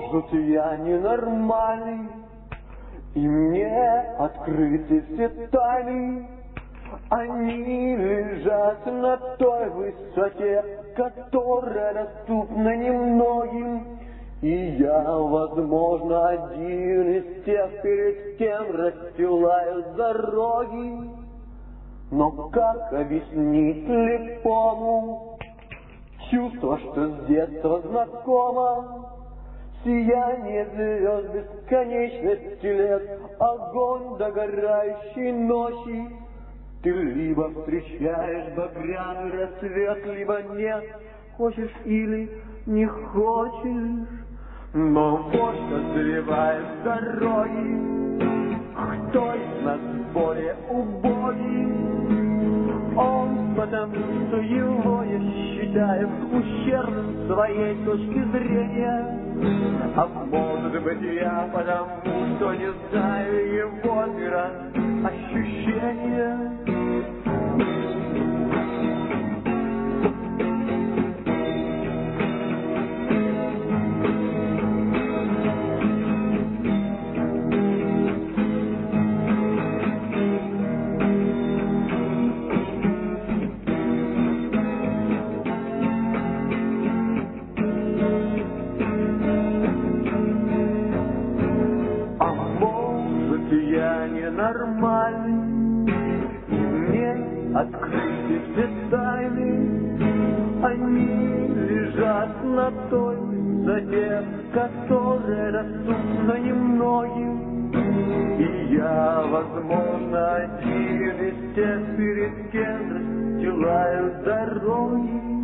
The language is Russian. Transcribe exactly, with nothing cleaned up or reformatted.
Может, я ненормальный, и мне открыты все тайны. Они лежат на той высоте, которая доступна немногим. И я, возможно, один из тех, перед кем расстилаю дороги. Но как объяснить слепому чувство, что с детства знакомо? Сияние звезд бесконечности лет, огонь догорающей ночи. Ты либо встречаешь багряный рассвет, либо нет, хочешь или не хочешь. Но вот созревает с дороги, кто из нас более убогий? Он, потому что его я считаю ущербным своей точки зрения. А может быть я потому, что не знаю его мира ощущения. Нормальный, и мне открыты все тайны. Они лежат на той высоте, которая доступна немногим. И я, возможно, один из тех, перед кем расстилаю дороги.